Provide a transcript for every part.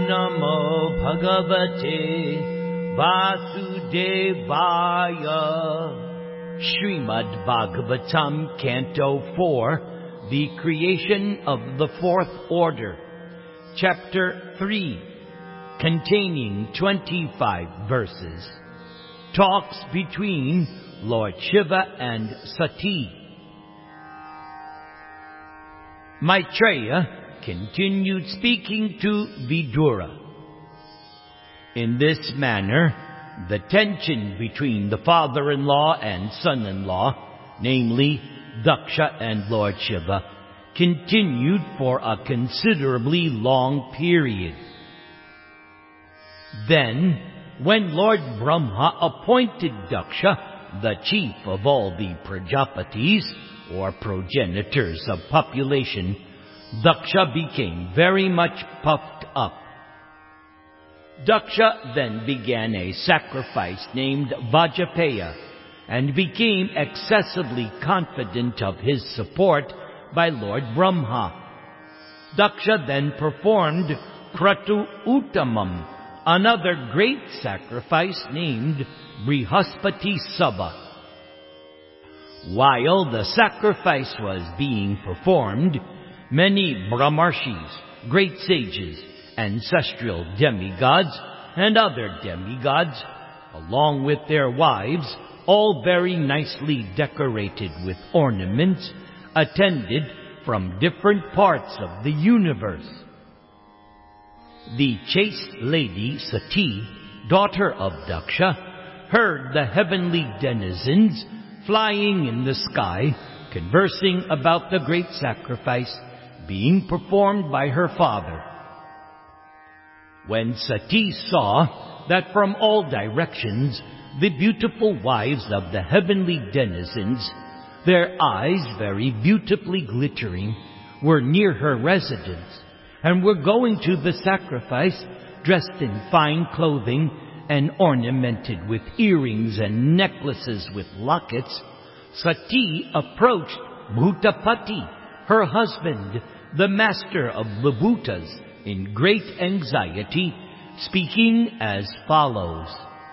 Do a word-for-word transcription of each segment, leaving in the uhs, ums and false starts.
Namo Bhagavate Vasudevaya. Srimad Bhagavatam, Canto four, The Creation of the Fourth Order, Chapter three, containing twenty-five verses, talks between Lord Shiva and Sati. Maitreya continued speaking to Vidura. In this manner, the tension between the father-in-law and son-in-law, namely Daksha and Lord Shiva, continued for a considerably long period. Then, when Lord Brahma appointed Daksha the chief of all the Prajapatis, or progenitors of population, Daksha became very much puffed up. Daksha then began a sacrifice named Vajapaya, and became excessively confident of his support by Lord Brahma. Daksha then performed Kratu Uttamam, another great sacrifice named Brihaspati Sabha. While the sacrifice was being performed, many Brahmarshis, great sages, ancestral demigods, and other demigods, along with their wives, all very nicely decorated with ornaments, attended from different parts of the universe. The chaste lady Sati, daughter of Daksha, heard the heavenly denizens flying in the sky, conversing about the great sacrifice being performed by her father. When Sati saw that from all directions the beautiful wives of the heavenly denizens, their eyes very beautifully glittering, were near her residence, and were going to the sacrifice dressed in fine clothing and ornamented with earrings and necklaces with lockets, Sati approached Bhutapati, her husband, the master of the Bhutas, in great anxiety, speaking as follows.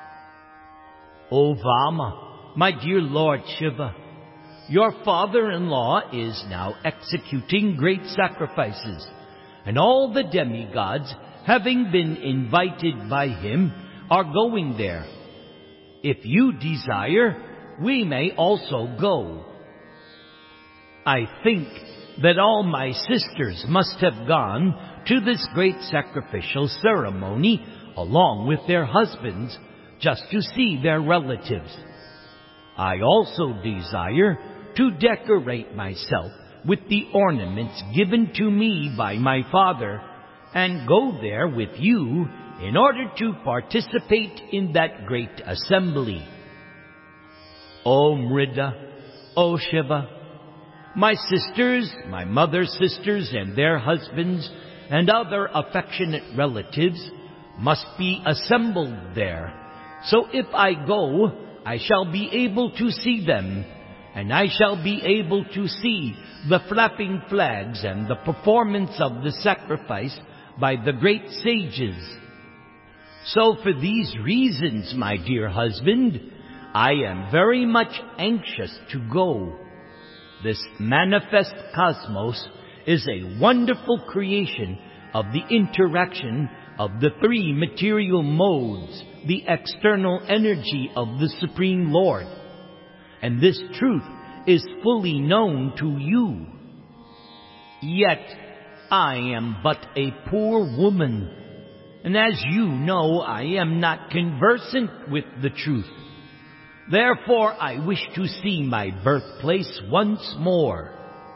O Vama, my dear Lord Shiva, your father-in-law is now executing great sacrifices, and all the demigods, having been invited by him, are going there. If you desire, we may also go. I think that all my sisters must have gone to this great sacrificial ceremony along with their husbands, just to see their relatives. I also desire to decorate myself with the ornaments given to me by my father, and go there with you in order to participate in that great assembly. O Mrida, O Shiva, my sisters, my mother's sisters and their husbands, and other affectionate relatives must be assembled there. So if I go, I shall be able to see them, and I shall be able to see the flapping flags and the performance of the sacrifice by the great sages. So for these reasons, my dear husband, I am very much anxious to go. This manifest cosmos is a wonderful creation of the interaction of the three material modes, the external energy of the Supreme Lord. And this truth is fully known to you. Yet I am but a poor woman, and as you know, I am not conversant with the truth. Therefore I wish to see my birthplace once more.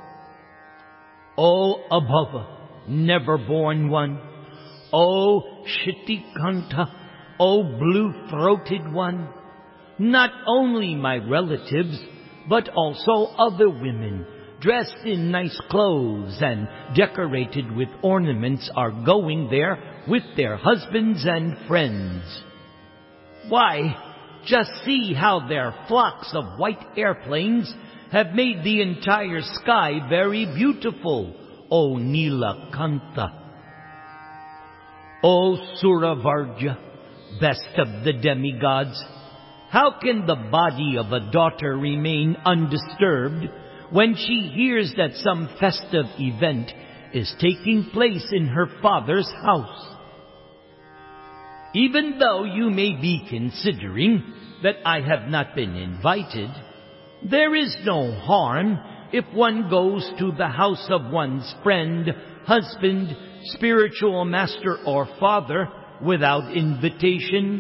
O Abhava, never-born one, O Shitikanta, O blue-throated one, not only my relatives, but also other women dressed in nice clothes and decorated with ornaments are going there with their husbands and friends. Why, just see how their flocks of white airplanes have made the entire sky very beautiful, O Nilakanta. O Suravarja, best of the demigods, how can the body of a daughter remain undisturbed when she hears that some festive event is taking place in her father's house? Even though you may be considering that I have not been invited, there is no harm if one goes to the house of one's friend, husband, spiritual master, or father without invitation.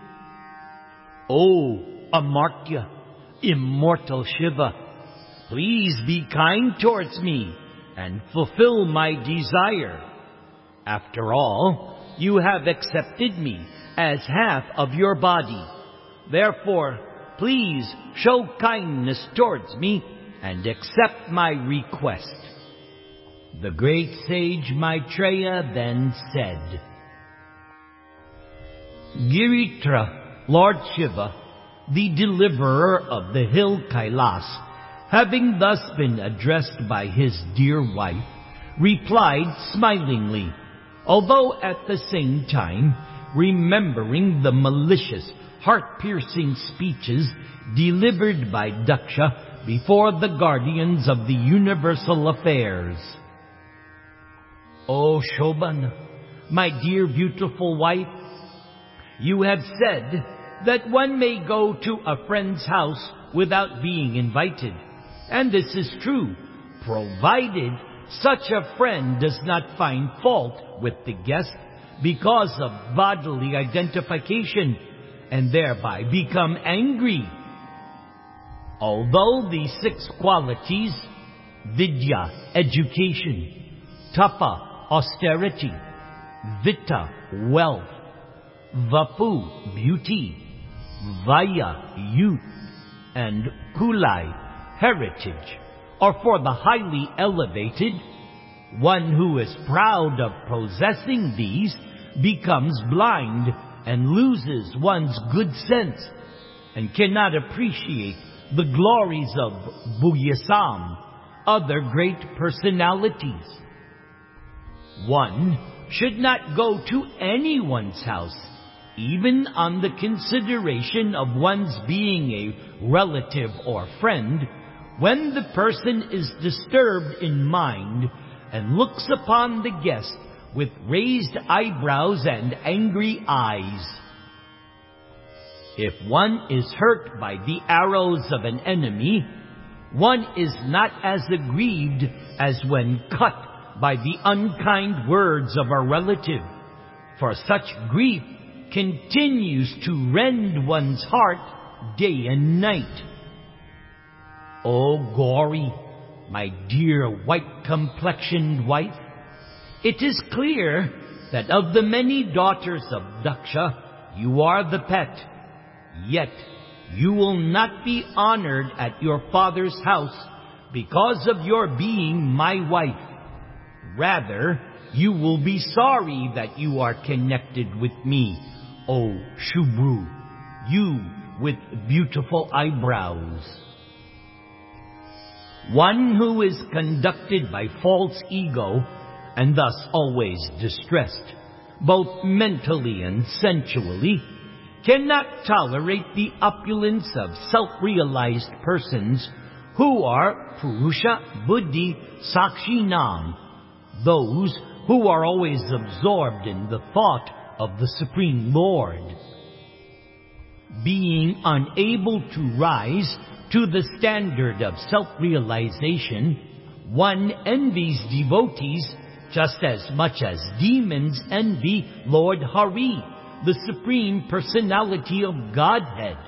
O Amartya, immortal Shiva, please be kind towards me and fulfill my desire. After all, you have accepted me as half of your body. Therefore, please show kindness towards me and accept my request. The great sage Maitreya then said, Giritra, Lord Shiva, the deliverer of the hill Kailas, having thus been addressed by his dear wife, replied smilingly, although at the same time remembering the malicious, heart-piercing speeches delivered by Daksha before the guardians of the universal affairs. O Shobhana, my dear beautiful wife, you have said that one may go to a friend's house without being invited, and this is true, provided such a friend does not find fault with the guest because of bodily identification and thereby become angry. Although the six qualities, vidya, education, tapa, austerity, vita, wealth, vapu, beauty, vaya, youth, and kulai, heritage, are for the highly elevated, one who is proud of possessing these becomes blind and loses one's good sense and cannot appreciate the glories of Buyasam, other great personalities. One should not go to anyone's house, even on the consideration of one's being a relative or friend, when the person is disturbed in mind and looks upon the guest with raised eyebrows and angry eyes. If one is hurt by the arrows of an enemy, one is not as aggrieved as when cut by the unkind words of a relative, for such grief continues to rend one's heart day and night. O Gauri, my dear white-complexioned wife, it is clear that of the many daughters of Daksha, you are the pet, yet you will not be honored at your father's house because of your being my wife. Rather, you will be sorry that you are connected with me, O Shubhru, you with beautiful eyebrows. One who is conducted by false ego and thus always distressed, both mentally and sensually, cannot tolerate the opulence of self-realized persons who are Purusha Buddhi Sakshinam, those who are always absorbed in the thought of the Supreme Lord. Being unable to rise to the standard of self-realization, one envies devotees just as much as demons envy Lord Hari, the Supreme Personality of Godhead.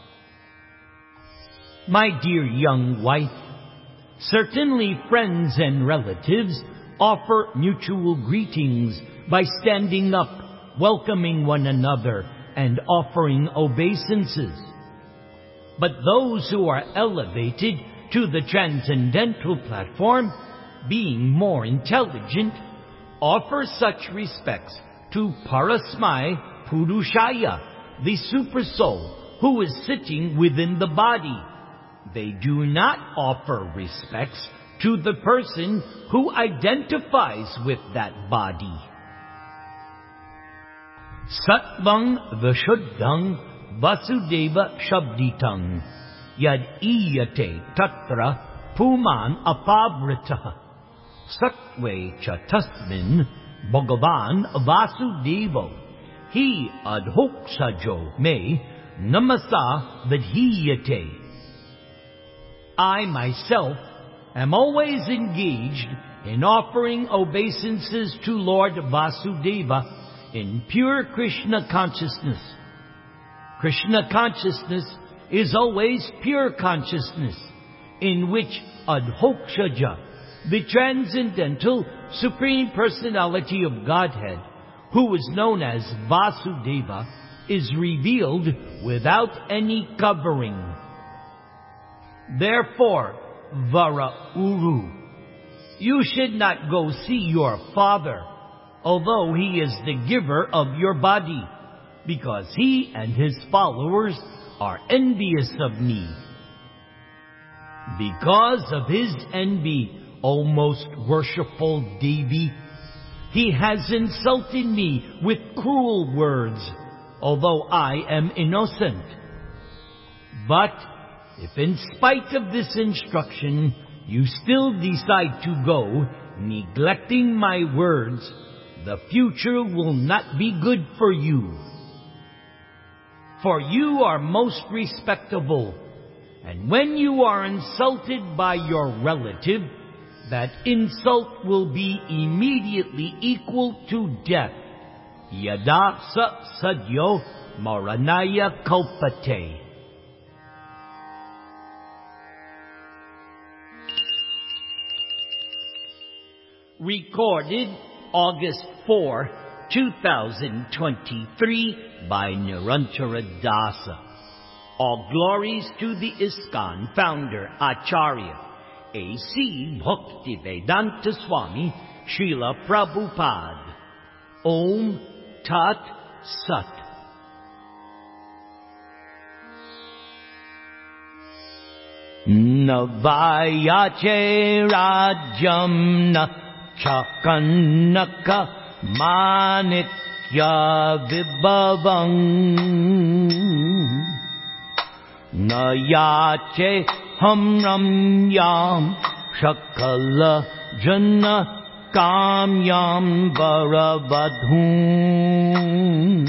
My dear young wife, certainly friends and relatives offer mutual greetings by standing up, welcoming one another, and offering obeisances. But those who are elevated to the transcendental platform, being more intelligent, offer such respects to Parasmai Purushaya, the Supersoul, who is sitting within the body. They do not offer respects to the person who identifies with that body. Satvang Vishuddhang Vasudeva Shabditang Yad Iyate Tatra Puman Apavritaha Satve Chatasmin Bhagavan Vasudevo He Adhoksajo Me Namasa Vidhiyate. I myself am always engaged in offering obeisances to Lord Vasudeva in pure Krishna consciousness. Krishna consciousness is always pure consciousness, in which Adhokshaja, the transcendental Supreme Personality of Godhead, who is known as Vasudeva, is revealed without any covering. Therefore, Vara Uru, you should not go see your father, although he is the giver of your body, because he and his followers are envious of me. Because of his envy, O most worshipful Devi, he has insulted me with cruel words, although I am innocent. But if in spite of this instruction you still decide to go, neglecting my words, the future will not be good for you. For you are most respectable, and when you are insulted by your relative, that insult will be immediately equal to death. Yada sa sadyo maranaya kalpate. Recorded August fourth, two thousand twenty-three by Nirantara Dasa. All glories to the ISKCON founder Acharya A C Bhaktivedanta Swami Srila Prabhupada. Om Tat Sat. Navayache Rajam na Chakanaka Manikya Vibhavang Nayache Hamram Yam Shakala Jana Kamyam Varavadhum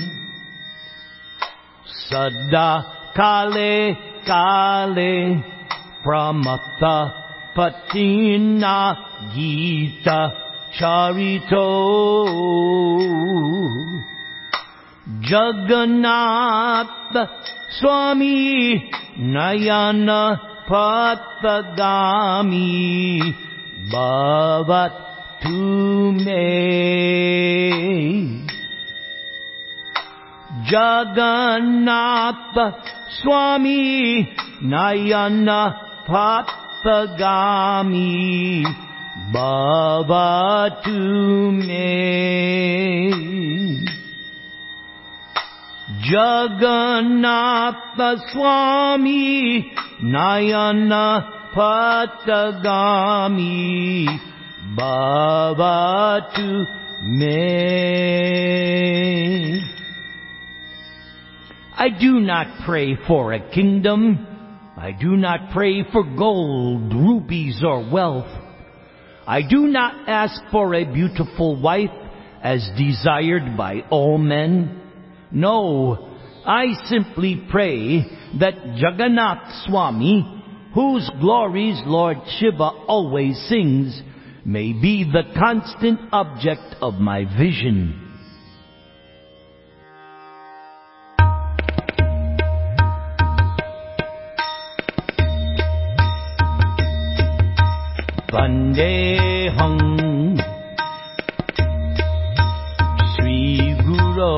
Sada Kale Kale Pramata Patina Gita Charito Jagannath Swami Nayana Patagami Bhavat Tume Jagannath Swami Nayana Patagami Bhavatu me Jagannatha Swami Nayana Patagami Bhavatu me. I do not pray for a kingdom. I do not pray for gold, rupees, or wealth. I do not ask for a beautiful wife as desired by all men. No, I simply pray that Jagannath Swami, whose glories Lord Shiva always sings, may be the constant object of my vision. Vandeham Sri Guru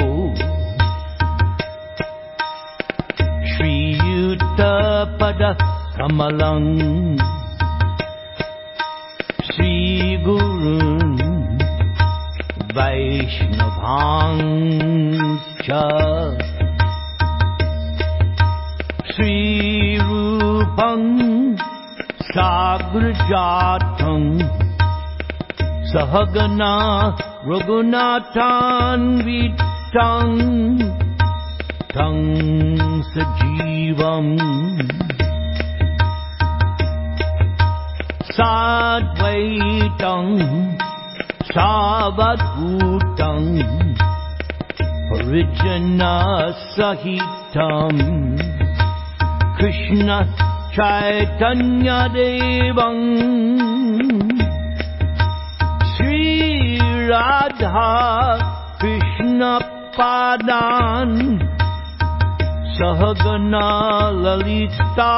Sri Yuta Pada Kamalang Sri Gurun Vaishnavang Cha Sri Rupang Sagrajatam Sahagana Raghunathan Vid Tang Tang Sajivam Sadvaitam Savadhutam Parijana Sahitam Krishna Chaitanya Devam Sri Radha Krishna Padan Sahagana Lalita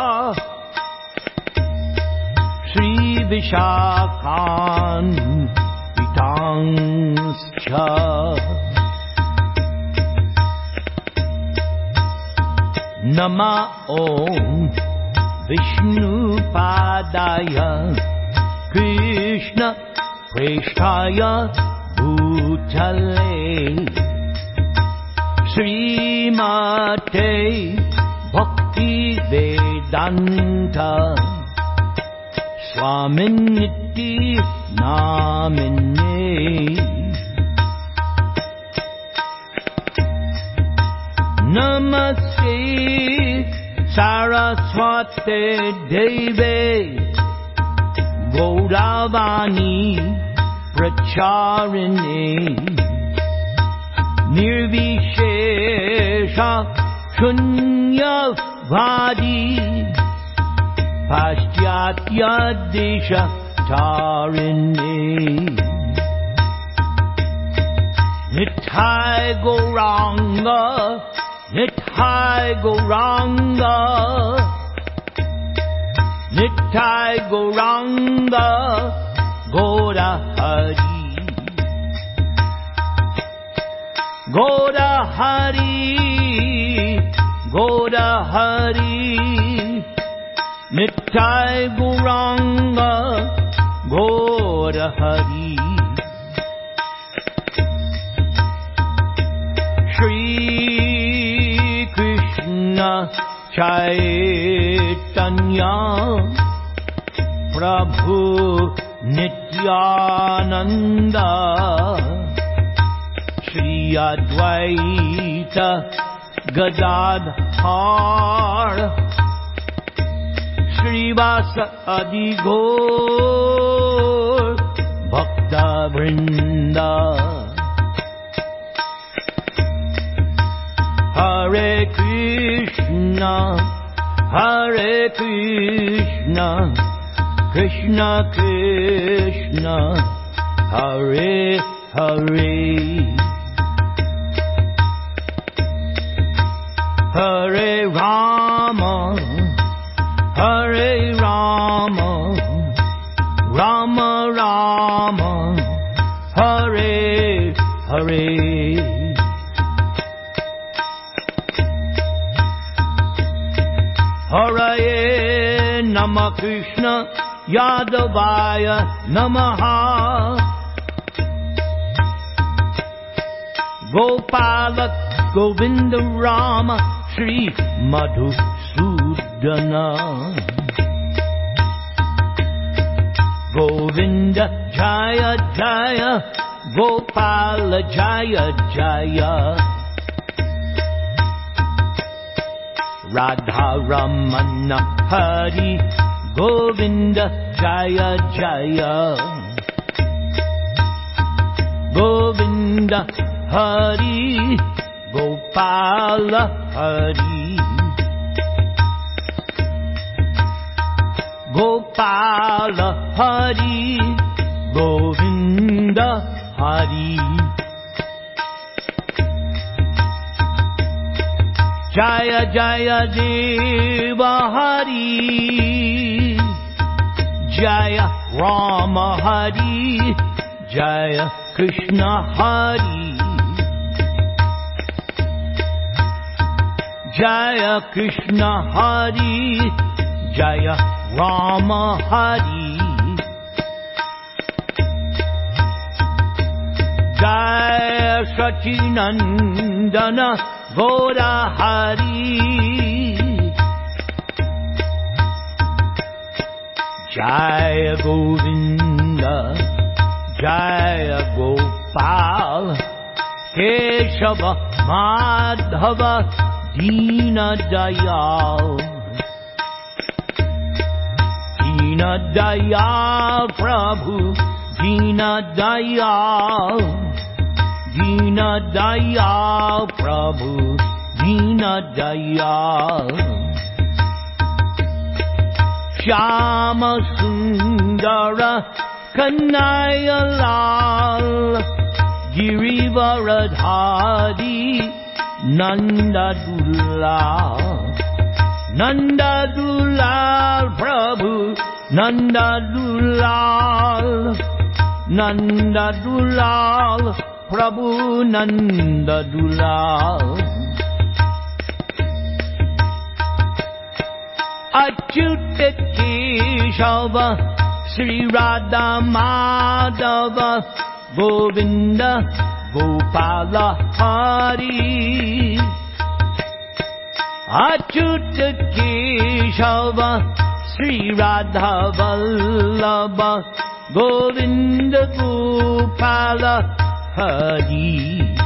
Sri Vishakhan Vitangscha Nama Om Vishnu Padaya Krishna Presthaya Bhutale Srimate Bhakti Vedanta Swaminiti Namine Namaste Saraswate Deve Gauravani Pracharini Nirvishesha Shunya Vadi Paschatya Desha Tarini Nithai Gauranga Nithai Gauranga Nithai Gauranga Gaura Hari Gaura Hari Gaura Hari Nithai Gauranga Gaura Hari Shri Krishna Chaitanya Prabhu Nityananda Shri Advaita Gadadhar Srivasa Adi Gaur Bhakta Vrinda Hare Krishna Hare Krishna Krishna Krishna Hare Hare Hare Rama Hare Rama Rama Rama Hare Hare Hare Nama Krishna Yadavaya Namaha Gopala Govinda Rama Shri Madhusudana Govinda Jaya Jaya Gopala Jaya Jaya Radha Ramana Hari Govinda Jaya Jaya Govinda Hari Gopala Hari Gopala Hari Govinda Hari Jaya Jaya Deva Hari Jaya Rama Hari Jaya Krishna Hari Jaya Krishna Hari Jaya Rama Hari Jaya Sachinandana Gaura Hari Jaya Govinda Jaya Gopal Keshava Madhava Dina Dayal Dina Dayal Prabhu Dina Dayal Dina Dayal Prabhu Dina Dayal Shyama Sundara Kanaya Lal Girivaradhari Nanda Dulal Nanda Dulal Prabhu Nanda Dulal Nanda Dulal Prabhu Nanda Dulal Achyuta Keshava Sri Radha Madhava Govinda Gopala Hari Achyuta Keshava Sri Radha Vallabha Govinda Gopala Hari